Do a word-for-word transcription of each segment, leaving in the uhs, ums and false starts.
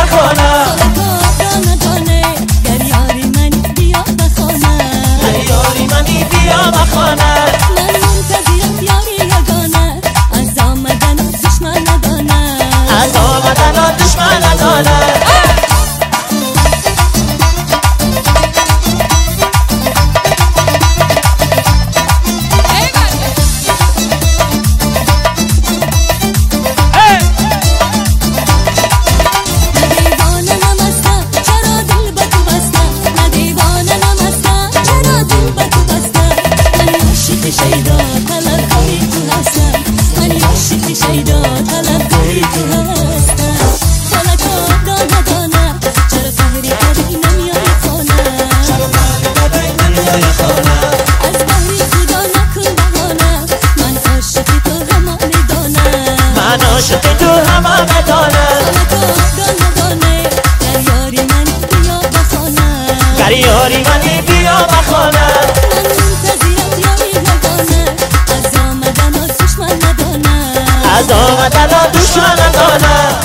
بخوانم دانه دانه گر یاری منی بیا بخوانم گر یاری منی بیا بخوانم من منتظرم یاری یگانه از آمدن دشمن ندانم از آمدن دشمن ندانم عاشق تو همه دانم گر یاری منی بیا بخوانم گر یاری منی بیا بخوانم من منتظرم یاری یگانه از آمدن دشمن ندانم از آمدن دشمن ندانم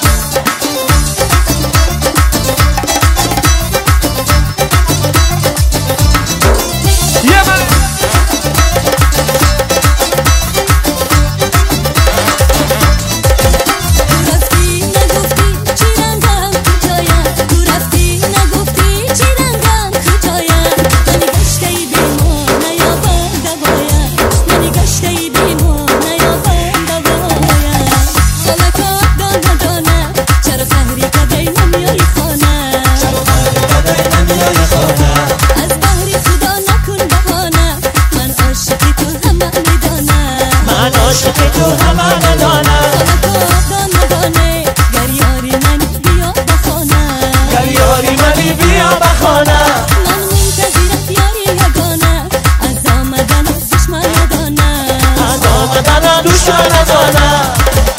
عاشق تو همه ندانم دانه دانه گر یاری منی بیا بخوانم گر یاری منی بیا بخوانم من منتظرم یاری یگانه از آمدن دشمن ندانم از آمدن دشمن ندانم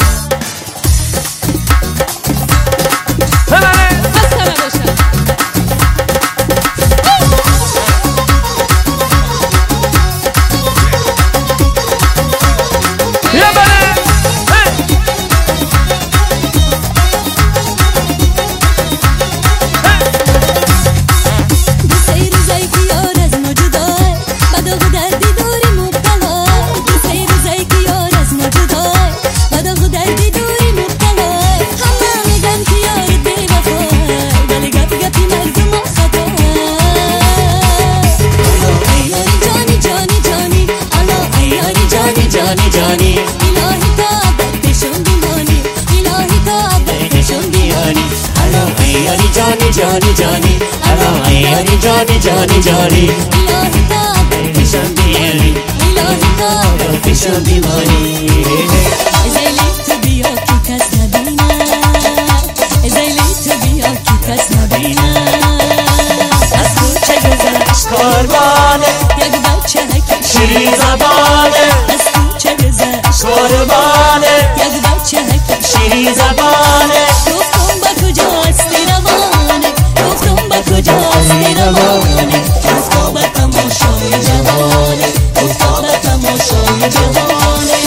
جانی جانی الهی تا بهشون بیمانی الهی تا بهشون بیانی الو ایاری جانی جانی جانی الو ایاری جانی جانی جانی الهی تا بهشون بیاری الهی تا بهشون بیمانی ازیلی تو بیا که کس نبینه ازیلی تو بیا که کس نبینه از کوچه گذشت قربانه یک بچه هک شیرین زبانه از کوچه گذشت قربانه یک بچه هک شیرین زبانه گفتم با کجاستی روانه گفتم با کجاستی روانه گفتم با تماشای جوانه گفتم با تماشای جوانه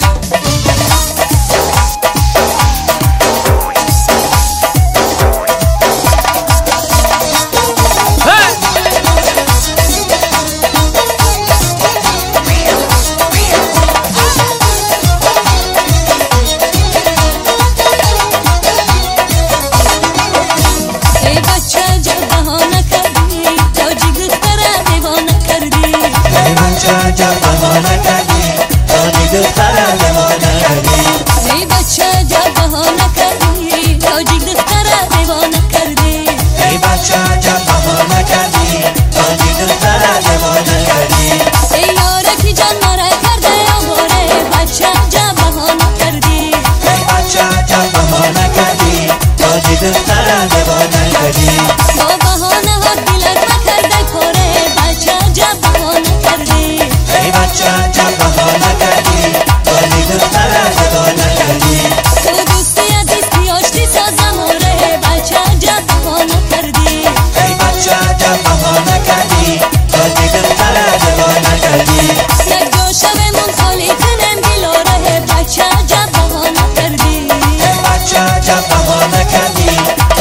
ای بچه جا بهانه کردی تاجیک دختره دیوانه کردی ای بچه جا بهانه کردی تاجیک دختره دیوانه کردی ای یارکی جان مره کرده آواره بچه جا بهانه کردی ای بچه جا بهانه کردی تاجیک دختره دیوانه کردی با بهانه ها دلت نکرده کاره بچه جا بهانه کردی ای بچه جا بهانه کردی تاجیک دختره دیوانه کردی تو دوستی عزیز پیاشتی سازم آره بچه جا بهانه کردی ای بچه جا بهانه کردی تاجیک دختره دیوانه کردی یک دو شبمون خالی کنم گلاره بچه جا بهانه کردی ای بچه جا بهانه کردی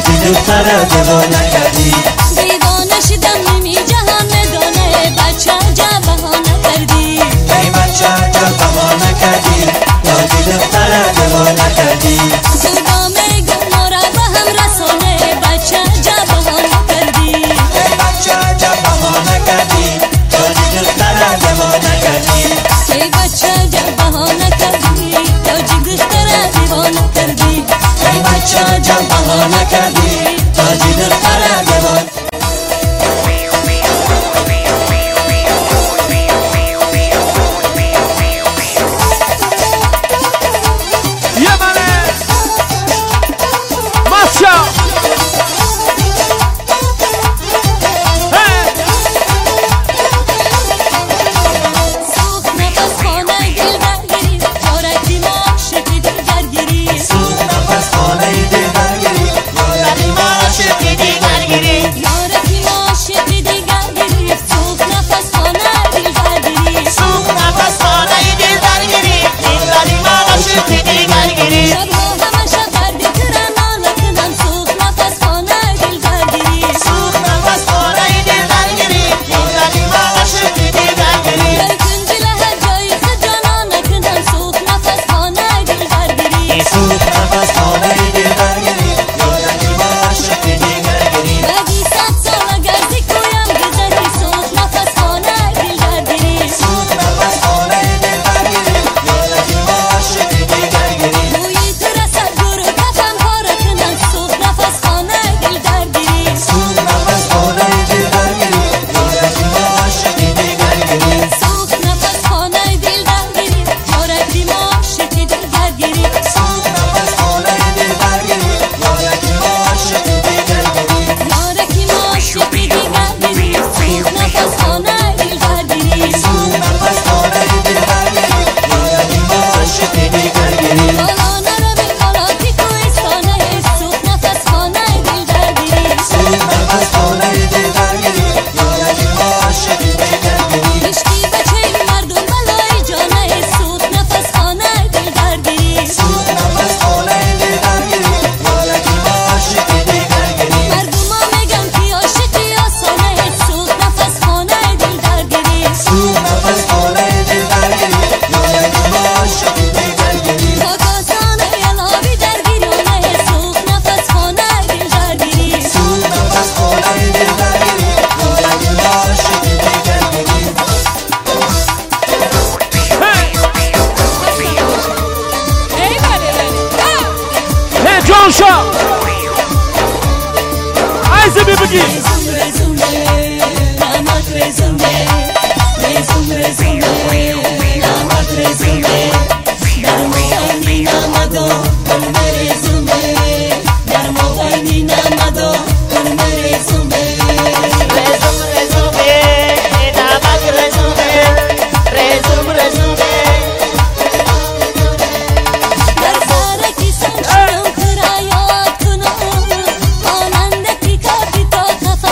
تازی دخترا دیوانه کردی دیوانه شدم نیمی جهان ندانه بچه عجب بهانه کردی ای بچه عجب بهانه کردی تازی دخترا دیوانه کردی تو با میگو ما را به هم رسانه بچه عجب بهانه کردی ای بچه عجب بهانه کردی تازی دخترا دیوانه کردی ای بچه عجب بهانه کردی تازی دخترا دیوانه کردی ای بچه عجب بهانه کردی تازی دخترا دیوانه Hey!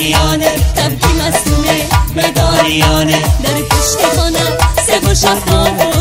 مداریانه تبکی مستونه مداریانه در کشت خانه سه و شفتانه